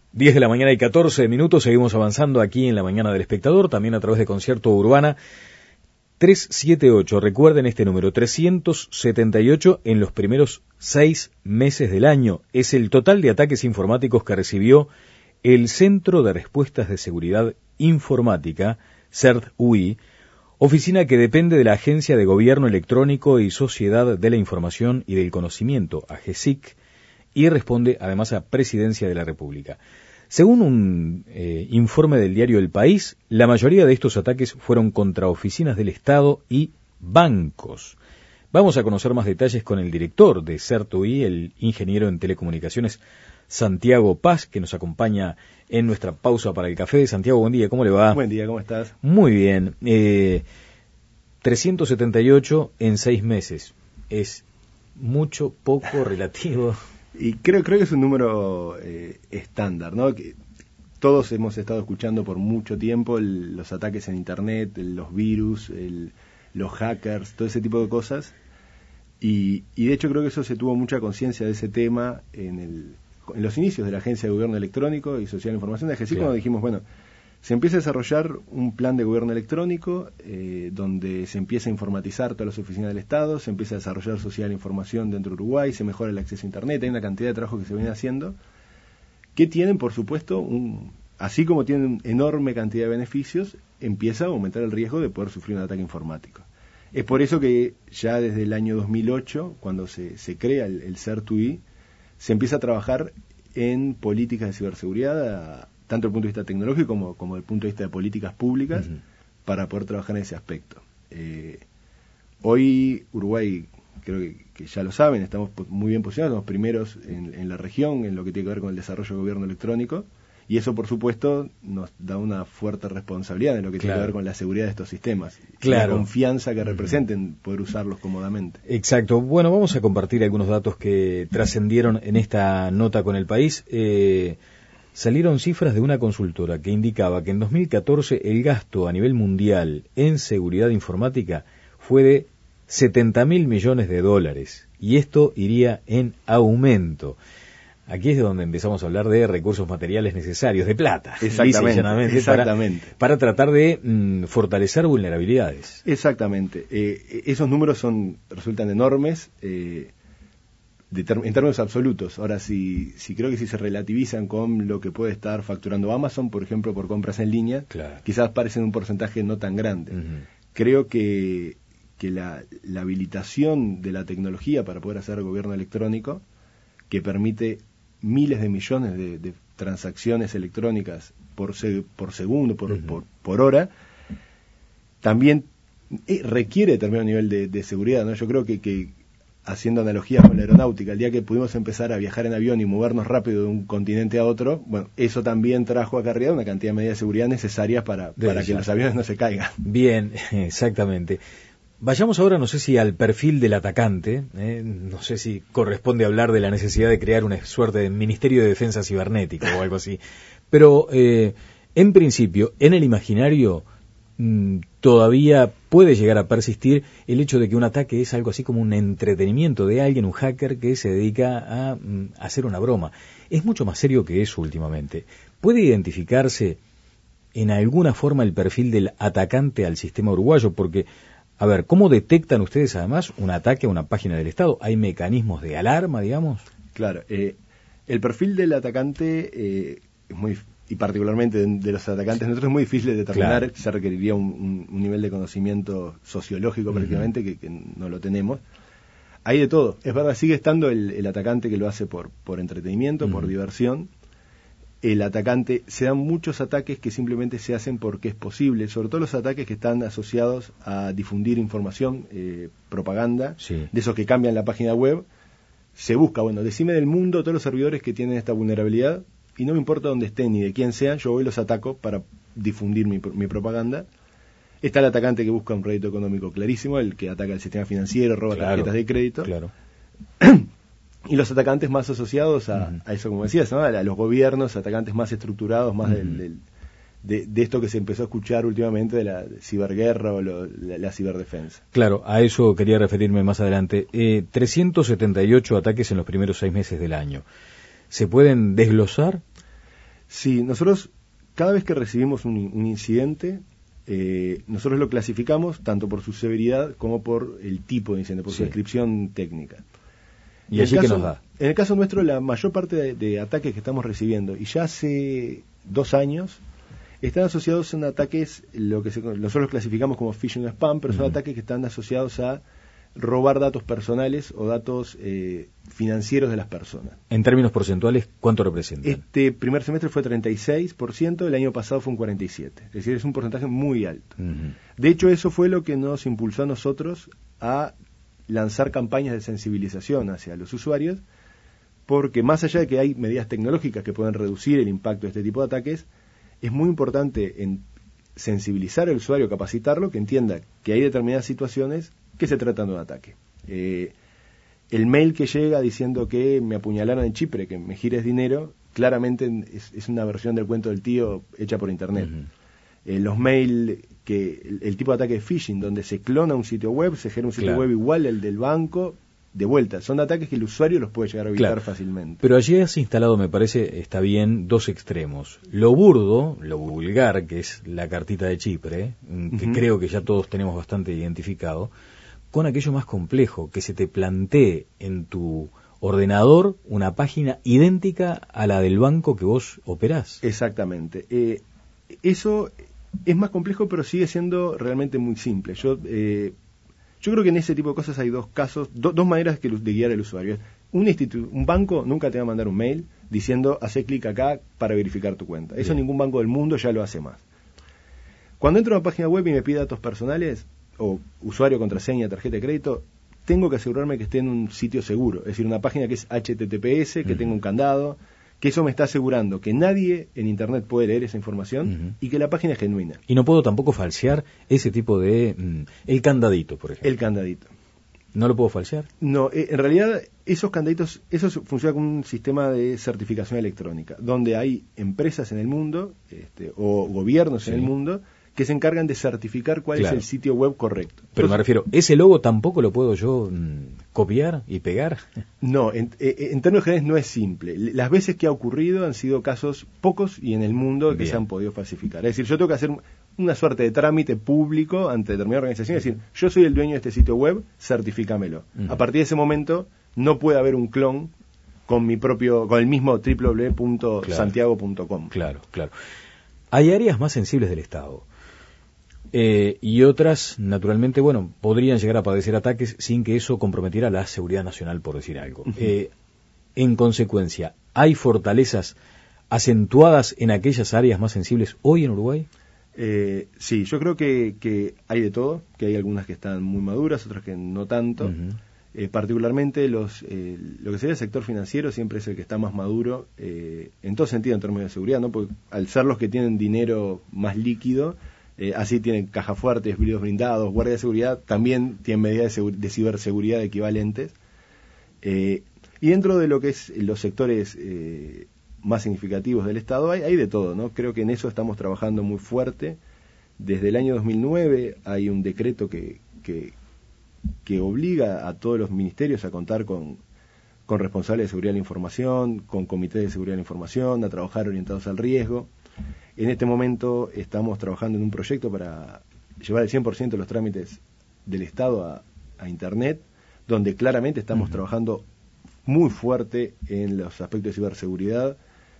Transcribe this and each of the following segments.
10 de la mañana y 14 minutos, seguimos avanzando aquí en la mañana del espectador, también a través de Concierto Urbana 378, recuerden este número, 378 en los primeros 6 meses del año, es el total de ataques informáticos que recibió el Centro de Respuestas de Seguridad Informática, CERT-UI, oficina que depende de la Agencia de Gobierno Electrónico y Sociedad de la Información y del Conocimiento, AGESIC, y responde además a Presidencia de la República. Según un informe del diario El País, la mayoría de estos ataques fueron contra oficinas del Estado y bancos. Vamos a conocer más detalles con el director de CERT-UI, el ingeniero en telecomunicaciones Santiago Paz, que nos acompaña en nuestra pausa para el café. Santiago, buen día, ¿cómo le va? Buen día, ¿cómo estás? Muy bien. 378 en 6 meses. ¿Es mucho, poco, relativo? Y creo que es un número estándar, ¿no? Que todos hemos estado escuchando por mucho tiempo los ataques en Internet, los virus, los hackers, todo ese tipo de cosas. Y de hecho creo que eso se tuvo mucha conciencia de ese tema en los inicios de la Agencia de Gobierno Electrónico y Social de Información de AGESIC, cuando dijimos, bueno, se empieza a desarrollar un plan de gobierno electrónico donde se empieza a informatizar todas las oficinas del Estado, se empieza a desarrollar social información dentro de Uruguay, se mejora el acceso a Internet, hay una cantidad de trabajo que se viene haciendo, que tienen, por supuesto, así como tienen enorme cantidad de beneficios, empieza a aumentar el riesgo de poder sufrir un ataque informático. Es por eso que ya desde el año 2008, cuando se crea el CERT-UI, se empieza a trabajar en políticas de ciberseguridad, tanto desde el punto de vista tecnológico como desde el punto de vista de políticas públicas, para poder trabajar en ese aspecto. Hoy Uruguay, creo que ya lo saben, estamos muy bien posicionados, somos primeros en la región en lo que tiene que ver con el desarrollo de gobierno electrónico, y eso por supuesto nos da una fuerte responsabilidad en lo que tiene que ver con la seguridad de estos sistemas, la confianza que representen poder usarlos cómodamente. Exacto. Bueno, vamos a compartir algunos datos que trascendieron en esta nota con El País. Salieron cifras de una consultora que indicaba que en 2014 el gasto a nivel mundial en seguridad informática fue de $70.000 millones, y esto iría en aumento. Aquí es donde empezamos a hablar de recursos materiales necesarios, de plata, exactamente. Para tratar de fortalecer vulnerabilidades. Exactamente. Esos números resultan enormes, en términos absolutos. Ahora, si creo que si se relativizan con lo que puede estar facturando Amazon, por ejemplo, por compras en línea, quizás parecen un porcentaje no tan grande. Creo que la habilitación de la tecnología para poder hacer gobierno electrónico, que permite miles de millones de transacciones electrónicas por segundo, por hora, también requiere determinado nivel de seguridad, ¿no? Yo creo que haciendo analogías con la aeronáutica, el día que pudimos empezar a viajar en avión y movernos rápido de un continente a otro, bueno, eso también trajo acarreado una cantidad de medidas de seguridad necesarias para que los aviones no se caigan. Bien, exactamente. Vayamos ahora, no sé si al perfil del atacante, no sé si corresponde hablar de la necesidad de crear una suerte de Ministerio de Defensa Cibernética o algo así, pero en principio, en el imaginario todavía puede llegar a persistir el hecho de que un ataque es algo así como un entretenimiento de alguien, un hacker que se dedica a hacer una broma. Es mucho más serio que eso últimamente. ¿Puede identificarse en alguna forma el perfil del atacante al sistema uruguayo? Porque, a ver, ¿cómo detectan ustedes además un ataque a una página del Estado? ¿Hay mecanismos de alarma, digamos? Claro, el perfil del atacante es muy, y particularmente de los atacantes nosotros, es muy difícil de determinar. Se requeriría un nivel de conocimiento sociológico prácticamente que no lo tenemos. Hay de todo, es verdad, sigue estando el atacante que lo hace por entretenimiento, por diversión. El atacante, se dan muchos ataques que simplemente se hacen porque es posible, sobre todo los ataques que están asociados a difundir información, propaganda, de esos que cambian la página web. Se busca, bueno, decime del mundo todos los servidores que tienen esta vulnerabilidad, y no me importa dónde estén ni de quién sean, yo voy y los ataco para difundir mi propaganda. Está el atacante que busca un rédito económico clarísimo, el que ataca el sistema financiero, roba tarjetas de crédito. Y los atacantes más asociados a eso, como decías, ¿no? A los gobiernos, atacantes más estructurados, más de esto que se empezó a escuchar últimamente de la ciberguerra o la ciberdefensa. Claro, a eso quería referirme más adelante. 378 ataques en los primeros 6 meses del año. ¿Se pueden desglosar? Sí, nosotros cada vez que recibimos un incidente, nosotros lo clasificamos tanto por su severidad como por el tipo de incidente, por su descripción técnica. ¿Y allí qué nos da? En el caso nuestro, la mayor parte de ataques que estamos recibiendo, y ya hace 2 años, están asociados a ataques, nosotros clasificamos como phishing o spam, pero son ataques que están asociados a robar datos personales o datos financieros de las personas. En términos porcentuales, ¿cuánto representan? Este primer semestre fue 36%, el año pasado fue un 47%. Es decir, es un porcentaje muy alto. De hecho, eso fue lo que nos impulsó a nosotros a lanzar campañas de sensibilización hacia los usuarios, porque más allá de que hay medidas tecnológicas que pueden reducir el impacto de este tipo de ataques, es muy importante sensibilizar al usuario, capacitarlo, que entienda que hay determinadas situaciones que se tratan de un ataque. El mail que llega diciendo que me apuñalaron en Chipre, que me gires dinero, claramente es una versión del cuento del tío hecha por internet. Los mail, el tipo de ataque de phishing, donde se clona un sitio web, se genera un sitio web igual al del banco, de vuelta, son ataques que el usuario los puede llegar a evitar fácilmente. Pero allí has instalado, me parece, está bien, 2 extremos. Lo burdo, lo vulgar, que es la cartita de Chipre, que creo que ya todos tenemos bastante identificado, con aquello más complejo, que se te plantee en tu ordenador una página idéntica a la del banco que vos operás. Exactamente. Eso es más complejo, pero sigue siendo realmente muy simple. Yo creo que en ese tipo de cosas hay 2 casos, 2 maneras de guiar al usuario. Un banco nunca te va a mandar un mail diciendo, hace clic acá para verificar tu cuenta. Eso ningún banco del mundo ya lo hace más. Cuando entro a una página web y me pide datos personales, o usuario, contraseña, tarjeta de crédito, tengo que asegurarme que esté en un sitio seguro. Es decir, una página que es HTTPS, que tenga un candado, que eso me está asegurando que nadie en Internet puede leer esa información y que la página es genuina. Y no puedo tampoco falsear ese tipo de... el candadito, por ejemplo. El candadito. ¿No lo puedo falsear? No, en realidad esos candaditos, eso funciona como un sistema de certificación electrónica, donde hay empresas en el mundo, o gobiernos en el mundo, que se encargan de certificar cuál es el sitio web correcto. Pero me refiero, ¿ese logo tampoco lo puedo yo copiar y pegar? No, en términos generales no es simple. Las veces que ha ocurrido han sido casos pocos y en el mundo que se han podido falsificar. Es decir, yo tengo que hacer una suerte de trámite público ante determinada organización, es decir, yo soy el dueño de este sitio web, certifícamelo. A partir de ese momento no puede haber un clon con el mismo www.santiago.com. Claro. Hay áreas más sensibles del Estado. Y otras, naturalmente, podrían llegar a padecer ataques sin que eso comprometiera la seguridad nacional, por decir algo. En consecuencia, ¿hay fortalezas acentuadas en aquellas áreas más sensibles hoy en Uruguay? Sí, yo creo que hay de todo, que hay algunas que están muy maduras, otras que no tanto. Particularmente lo que sería el sector financiero siempre es el que está más maduro, en todo sentido en términos de seguridad, ¿no? Porque al ser los que tienen dinero más líquido, así tienen caja fuertes, vidrios blindados, guardia de seguridad, también tienen medidas de ciberseguridad equivalentes. Y dentro de lo que es los sectores más significativos del Estado hay de todo, ¿no? Creo que en eso estamos trabajando muy fuerte. Desde el año 2009 hay un decreto que obliga a todos los ministerios a contar con responsables de seguridad de la información, con comités de seguridad de la información, a trabajar orientados al riesgo. En este momento estamos trabajando en un proyecto para llevar el 100% de los trámites del Estado a Internet, donde claramente estamos trabajando muy fuerte en los aspectos de ciberseguridad,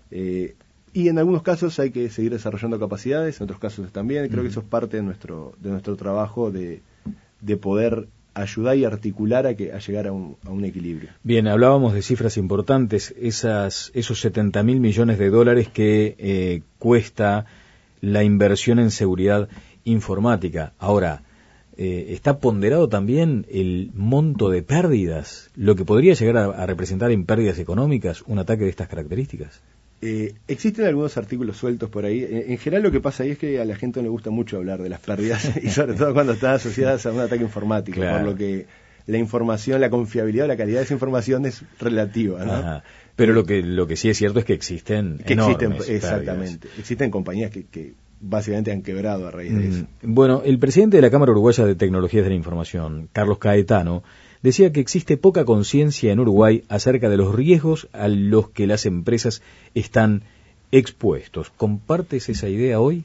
y en algunos casos hay que seguir desarrollando capacidades, en otros casos también. Creo que eso es parte de nuestro trabajo de poder ayudar y articular a llegar a un equilibrio. Bien, hablábamos de cifras importantes, esos 70.000 millones de dólares que cuesta la inversión en seguridad informática. Ahora, ¿está ponderado también el monto de pérdidas, lo que podría llegar a representar en pérdidas económicas un ataque de estas características? Existen algunos artículos sueltos por ahí. En general lo que pasa ahí es que a la gente no le gusta mucho hablar de las pérdidas y sobre todo cuando están asociadas a un ataque informático, por lo que la información, la confiabilidad o la calidad de esa información es relativa, ¿no? Ajá. Pero lo que sí es cierto es que existen enormes exactamente, pérdidas. Existen compañías que básicamente han quebrado a raíz de eso. Bueno, el presidente de la Cámara Uruguaya de Tecnologías de la Información, Carlos Caetano, decía que existe poca conciencia en Uruguay acerca de los riesgos a los que las empresas están expuestos. ¿Compartes esa idea hoy?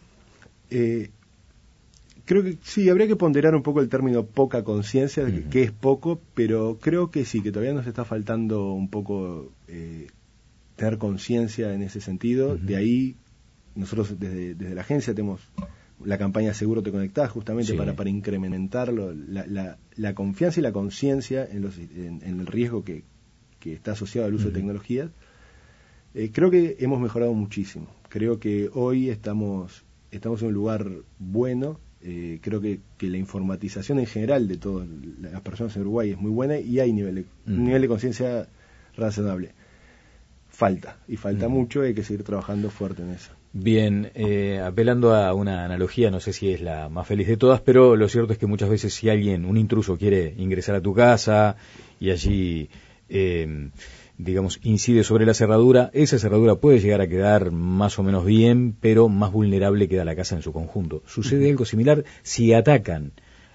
Creo que sí, habría que ponderar un poco el término poca conciencia, que es poco, pero creo que sí, que todavía nos está faltando un poco tener conciencia en ese sentido. De ahí, nosotros desde la agencia tenemos la campaña Seguro Te Conectás, justamente para incrementarlo, la confianza y la conciencia en el riesgo que está asociado al uso de tecnologías. Creo que hemos mejorado muchísimo. Creo que hoy estamos en un lugar bueno. Creo que la informatización en general de todas las personas en Uruguay es muy buena y hay un nivel de conciencia razonable. Falta mucho, hay que seguir trabajando fuerte en eso. Bien, apelando a una analogía, no sé si es la más feliz de todas, pero lo cierto es que muchas veces si un intruso quiere ingresar a tu casa y allí digamos, incide sobre la cerradura, esa cerradura puede llegar a quedar más o menos bien, pero más vulnerable queda la casa en su conjunto. ¿Sucede algo similar si atacan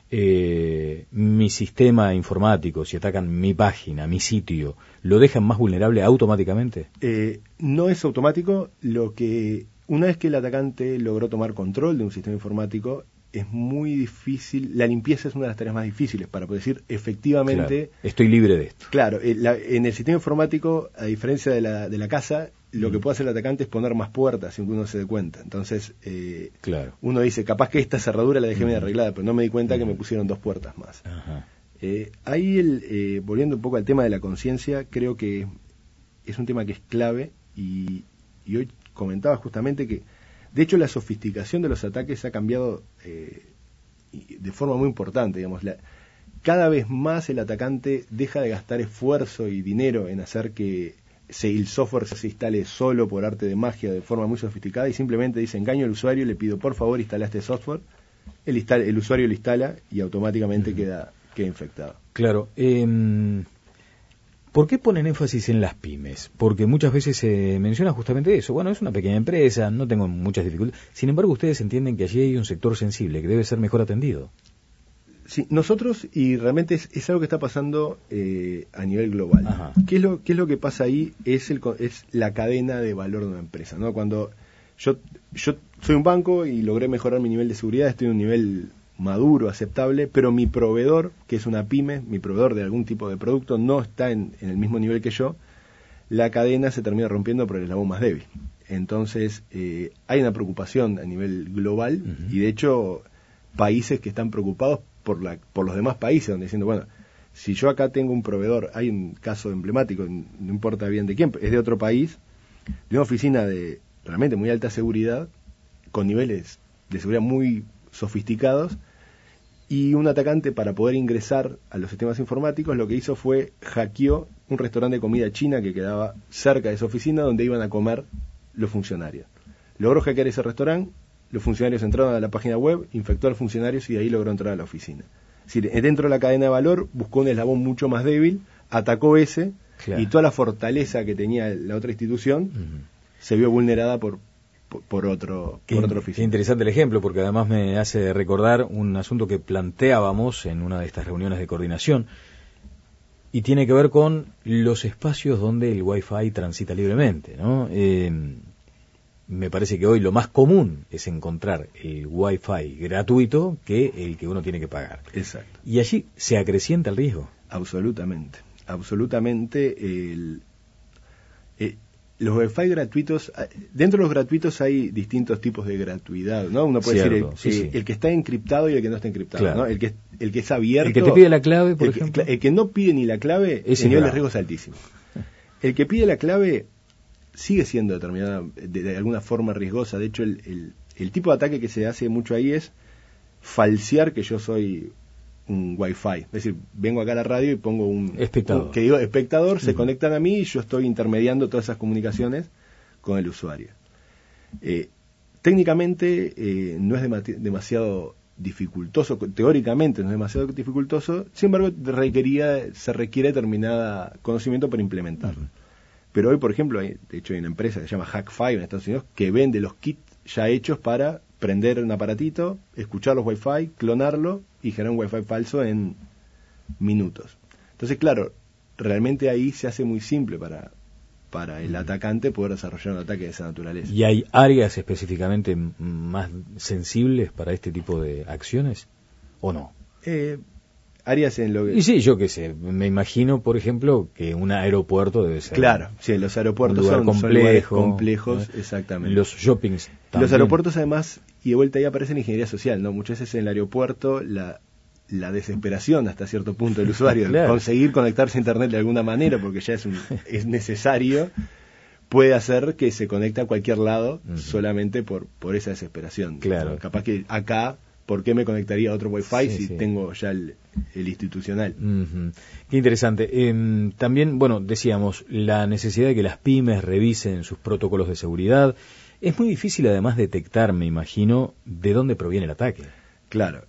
mi sistema informático, si atacan mi página, mi sitio? ¿Lo dejan más vulnerable automáticamente? No es automático. Una vez que el atacante logró tomar control de un sistema informático, es muy difícil, la limpieza es una de las tareas más difíciles para poder decir efectivamente... Claro, estoy libre de esto. Claro, en el sistema informático, a diferencia de la casa, lo que puede hacer el atacante es poner más puertas sin que uno se dé cuenta. Entonces, uno dice, capaz que esta cerradura la dejé bien arreglada, pero no me di cuenta que me pusieron 2 puertas más. Ahí, volviendo un poco al tema de la conciencia, creo que es un tema que es clave y hoy comentaba justamente que de hecho, la sofisticación de los ataques ha cambiado de forma muy importante. Digamos, cada vez más el atacante deja de gastar esfuerzo y dinero en hacer que el software se instale solo por arte de magia de forma muy sofisticada y simplemente dice, engaño al usuario, le pido por favor instala este software, el usuario lo instala y automáticamente queda infectado. Claro. ¿Por qué ponen énfasis en las pymes? Porque muchas veces se menciona justamente eso. Bueno, es una pequeña empresa, no tengo muchas dificultades. Sin embargo, ustedes entienden que allí hay un sector sensible que debe ser mejor atendido. Sí, nosotros, y realmente es algo que está pasando a nivel global. ¿Qué es lo que pasa ahí? Es la cadena de valor de una empresa, ¿no? Cuando yo soy un banco y logré mejorar mi nivel de seguridad, estoy en un nivel maduro, aceptable, pero mi proveedor, que es una pyme, mi proveedor de algún tipo de producto, no está en el mismo nivel que yo, la cadena se termina rompiendo por el eslabón más débil. Entonces, hay una preocupación a nivel global y de hecho países que están preocupados por los demás países, donde diciendo, bueno, si yo acá tengo un proveedor, hay un caso emblemático, no importa bien de quién, es de otro país, de una oficina de realmente muy alta seguridad, con niveles de seguridad muy sofisticados, y un atacante, para poder ingresar a los sistemas informáticos, lo que hizo fue hackeó un restaurante de comida china que quedaba cerca de esa oficina donde iban a comer los funcionarios. Logró hackear ese restaurante, los funcionarios entraron a la página web, infectó a los funcionarios y de ahí logró entrar a la oficina. Es decir, dentro de la cadena de valor buscó un eslabón mucho más débil, atacó ese, y toda la fortaleza que tenía la otra institución se vio vulnerada por otro oficina. Qué interesante el ejemplo, porque además me hace recordar un asunto que planteábamos en una de estas reuniones de coordinación, y tiene que ver con los espacios donde el Wi-Fi transita libremente, ¿no? Me parece que hoy lo más común es encontrar el Wi-Fi gratuito que el que uno tiene que pagar. Exacto. Y allí se acrecienta el riesgo. Absolutamente. Los Wi-Fi gratuitos, dentro de los gratuitos hay distintos tipos de gratuidad, ¿no? Uno puede decir el que está encriptado y el que no está encriptado, claro, ¿no? El que es abierto. El que te pide la clave, por ejemplo. El que no pide ni la clave, el nivel de riesgo es altísimo. El que pide la clave sigue siendo determinada de alguna forma riesgosa. De hecho, el tipo de ataque que se hace mucho ahí es falsear que yo soy un Wi-Fi. Es decir, vengo acá a la radio y pongo un espectador, se conectan a mí y yo estoy intermediando todas esas comunicaciones con el usuario. Técnicamente no es demasiado dificultoso, teóricamente no es demasiado dificultoso, sin embargo se requiere determinado conocimiento para implementarlo. Pero hoy, por ejemplo, de hecho hay una empresa que se llama Hack5 en Estados Unidos que vende los kits ya hechos para prender un aparatito, escuchar los Wi-Fi, clonarlo y generar un Wi-Fi falso en minutos. Entonces, claro, realmente ahí se hace muy simple para para el atacante poder desarrollar un ataque de esa naturaleza. ¿Y hay áreas específicamente más sensibles para este tipo de acciones o no? Áreas en lo que... Y sí, yo qué sé, me imagino, por ejemplo, que un aeropuerto debe ser... Claro, sí, los aeropuertos son lugares complejos, exactamente. Los shoppings también. Los aeropuertos además, y de vuelta ahí aparece la ingeniería social, ¿no? Muchas veces en el aeropuerto la desesperación hasta cierto punto del usuario, claro, de conseguir conectarse a internet de alguna manera, porque ya es necesario, puede hacer que se conecte a cualquier lado solamente por esa desesperación. Claro. ¿No? Capaz que acá... ¿Por qué me conectaría a otro Wi-Fi si tengo ya el institucional? Qué interesante. También, bueno, decíamos, la necesidad de que las pymes revisen sus protocolos de seguridad. Es muy difícil, además, detectar, me imagino, de dónde proviene el ataque. Claro.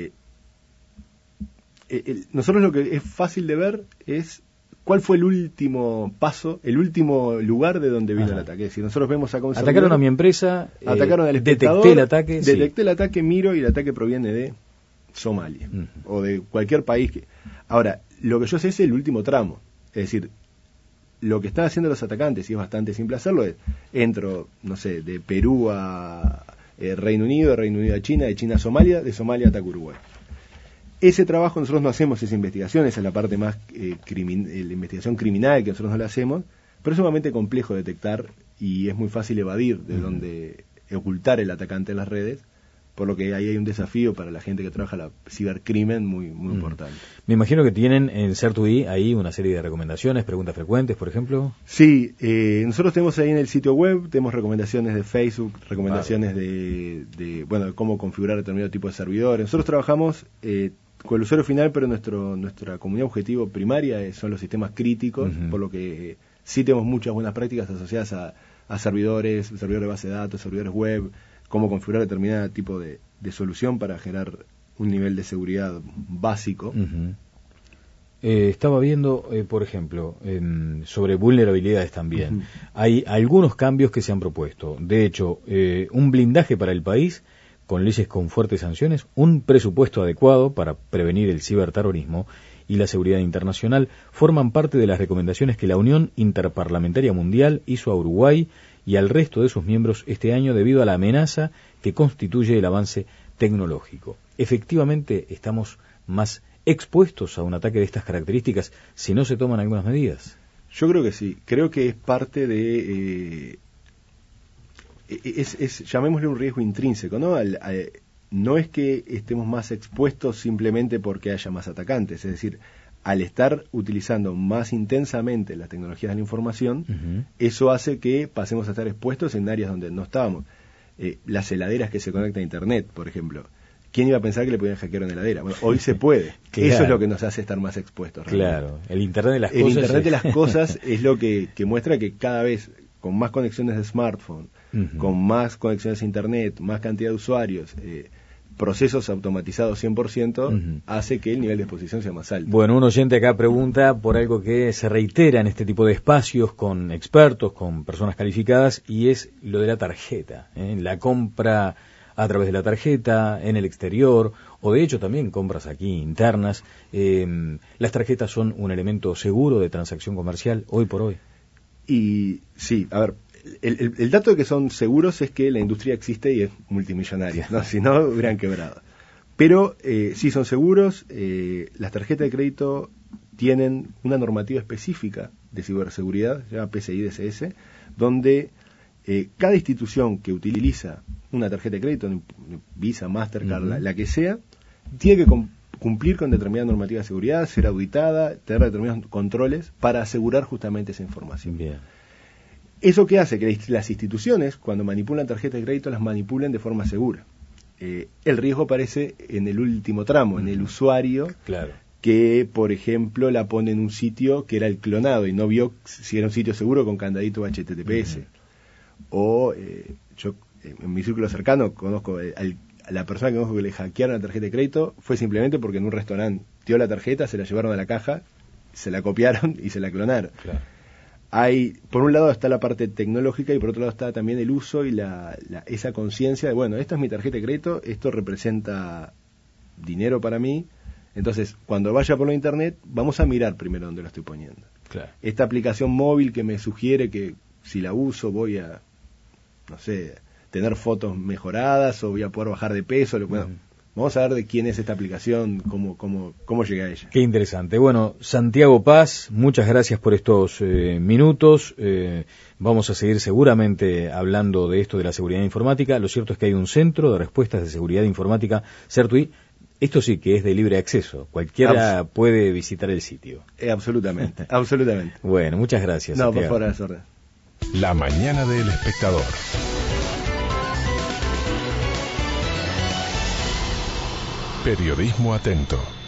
Nosotros lo que es fácil de ver es cuál fue el último paso, el último lugar de donde vino el ataque. Si nosotros vemos acá un servidor, atacaron a mi empresa, atacaron al espectador, detecté el ataque, miro y el ataque proviene de Somalia o de cualquier país. Ahora, lo que yo sé es el último tramo, es decir, lo que están haciendo los atacantes, y es bastante simple hacerlo, es entro, no sé, de Perú a Reino Unido, de Reino Unido a China, de China a Somalia, de Somalia ataca Uruguay. Ese trabajo nosotros no hacemos esa investigación, esa es la parte más la investigación criminal que nosotros no la hacemos, pero es sumamente complejo detectar y es muy fácil evadir de dónde ocultar el atacante en las redes, por lo que ahí hay un desafío para la gente que trabaja la cibercrimen muy importante. Me imagino que tienen en Certui ahí una serie de recomendaciones, preguntas frecuentes, por ejemplo. Sí, nosotros tenemos ahí en el sitio web, tenemos recomendaciones de Facebook, recomendaciones de cómo configurar determinado tipo de servidores. Nosotros trabajamos con el usuario final, pero nuestra comunidad objetivo primaria son los sistemas críticos, por lo que sí tenemos muchas buenas prácticas asociadas a servidores de base de datos, servidores web, cómo configurar determinado tipo de solución para generar un nivel de seguridad básico. Estaba viendo, por ejemplo, sobre vulnerabilidades también. Hay algunos cambios que se han propuesto. De hecho, un blindaje para el país con leyes con fuertes sanciones, un presupuesto adecuado para prevenir el ciberterrorismo y la seguridad internacional forman parte de las recomendaciones que la Unión Interparlamentaria Mundial hizo a Uruguay y al resto de sus miembros este año debido a la amenaza que constituye el avance tecnológico. Efectivamente, estamos más expuestos a un ataque de estas características si no se toman algunas medidas. Yo creo que sí. Creo que es parte de... llamémosle un riesgo intrínseco, ¿no? No es que estemos más expuestos simplemente porque haya más atacantes, es decir, al estar utilizando más intensamente las tecnologías de la información, eso hace que pasemos a estar expuestos en áreas donde no estábamos. Las heladeras que se conectan a Internet, por ejemplo. ¿Quién iba a pensar que le podían hackear una heladera? Bueno, hoy se puede. Claro. Eso es lo que nos hace estar más expuestos. Realmente. Claro, el Internet de las cosas. El Internet de las cosas es lo que muestra que cada vez, con más conexiones de smartphone, con más conexiones a Internet, más cantidad de usuarios, procesos automatizados 100%, hace que el nivel de exposición sea más alto. Bueno, un oyente acá pregunta por algo que se reitera en este tipo de espacios con expertos, con personas calificadas, y es lo de la tarjeta, la compra a través de la tarjeta, en el exterior, o de hecho también compras aquí internas. ¿Las tarjetas son un elemento seguro de transacción comercial hoy por hoy? Y sí, a ver, el dato de que son seguros es que la industria existe y es multimillonaria, ¿no? Si no, hubieran quebrado. Pero sí son seguros, las tarjetas de crédito tienen una normativa específica de ciberseguridad, se llama PCI DSS, donde cada institución que utiliza una tarjeta de crédito, Visa, Mastercard, la que sea, tiene que cumplir con determinada normativa de seguridad, ser auditada, tener determinados controles para asegurar justamente esa información. Bien. ¿Eso qué hace? Que las instituciones, cuando manipulan tarjetas de crédito, las manipulen de forma segura. El riesgo aparece en el último tramo, en el usuario, claro, que, por ejemplo, la pone en un sitio que era el clonado y no vio si era un sitio seguro con candadito HTTPS. O yo, en mi círculo cercano, conozco a la persona que conozco que le hackearon la tarjeta de crédito, fue simplemente porque en un restaurante dio la tarjeta, se la llevaron a la caja, se la copiaron y se la clonaron. Claro. Por un lado está la parte tecnológica y por otro lado está también el uso y esa conciencia de, bueno, esta es mi tarjeta de crédito, esto representa dinero para mí, entonces cuando vaya por la internet vamos a mirar primero dónde lo estoy poniendo. Claro. Esta aplicación móvil que me sugiere que si la uso voy a, no sé, tener fotos mejoradas o voy a poder bajar de peso. Bueno, vamos a ver de quién es esta aplicación, cómo llegué a ella. Qué interesante. Bueno, Santiago Paz, muchas gracias por estos minutos. Vamos a seguir seguramente hablando de esto de la seguridad informática. Lo cierto es que hay un centro de respuestas de seguridad informática, CERTUI. Esto sí que es de libre acceso. Cualquiera puede visitar el sitio. Absolutamente, absolutamente. Bueno, muchas gracias. No, Santiago. por favor, a las órdenes. La mañana del espectador. Periodismo atento.